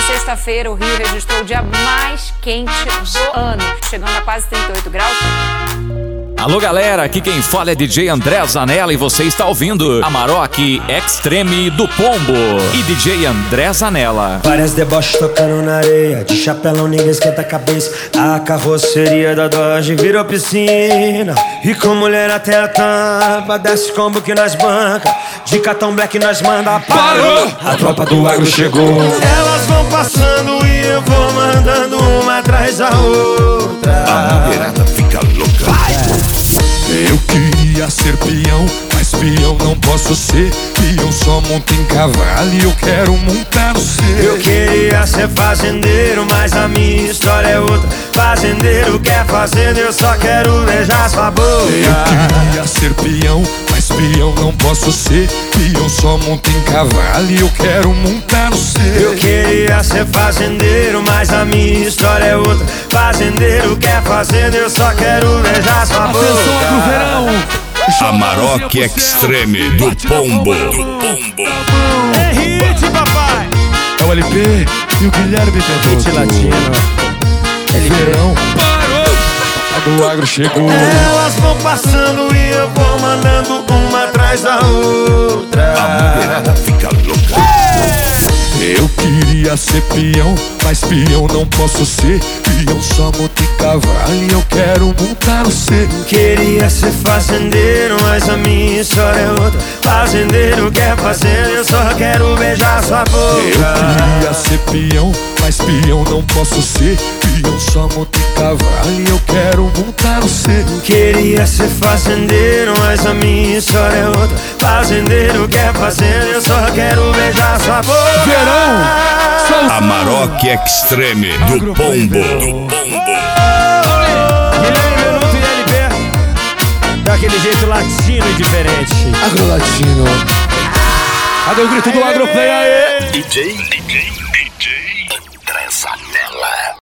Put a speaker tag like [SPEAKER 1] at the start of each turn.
[SPEAKER 1] sexta-feira, o Rio registrou o dia mais quente do ano, chegando a quase 38 graus.
[SPEAKER 2] Alô galera, aqui quem fala é DJ André Zanella e você está ouvindo Amarok Extreme do Pombo e DJ André Zanella.
[SPEAKER 3] Várias deboches tocando na areia, de chapelão ninguém esquenta a cabeça. A carroceria da Dodge virou piscina, e com mulher até a tampa, desce combo que nós banca, de cartão black nós manda. Parou! A tropa do agro chegou. Elas vão passando e eu vou mandando uma atrás da outra.
[SPEAKER 4] A mulherada fica louca.
[SPEAKER 5] Eu queria ser peão, mas peão não posso ser. Peão só monta em cavalo e eu quero montar no seu.
[SPEAKER 3] Eu queria ser fazendeiro, mas a minha história é outra. Fazendeiro quer fazenda, eu só quero beijar sua boca.
[SPEAKER 5] Eu queria ser peão, mas peão não posso ser. Peão só monta em cavalo e eu quero montar no seu.
[SPEAKER 3] Eu queria ser fazendeiro, mas a minha história é outra. Fazendeiro quer fazenda, eu só quero beijar sua boca.
[SPEAKER 5] Atenção, Agro Verão!
[SPEAKER 4] Amarok Extreme do Pombo.
[SPEAKER 3] É hit, papai!
[SPEAKER 5] É o LP e o Guilherme Pedroso.
[SPEAKER 3] Hit latino.
[SPEAKER 5] Verão parou! A do agro chegou.
[SPEAKER 3] Elas vão passando e eu vou mandando uma atrás da outra.
[SPEAKER 4] A mulherada fica louca.
[SPEAKER 5] Eu queria ser peão, mas peão não posso ser. Peão só monta em cavalo e eu quero montar no seu.
[SPEAKER 3] Queria ser fazendeiro, mas a minha história é outra. Fazendeiro quer fazenda, eu só quero beijar sua boca.
[SPEAKER 5] Eu queria ser peão, mas peão não posso ser. Peão só monta em cavalo e eu quero montar no seu.
[SPEAKER 3] Queria ser fazendeiro, mas a minha história é outra. Fazendeiro quer fazenda, eu só quero beijar sua boca.
[SPEAKER 5] Verão!
[SPEAKER 4] Amarok Extreme do Pombo.
[SPEAKER 3] Guilherme Benuto e LP, daquele jeito latino e diferente.
[SPEAKER 5] Agro Latino. Cadê o grito do Agroplay aí?
[SPEAKER 4] DJ André Zanella.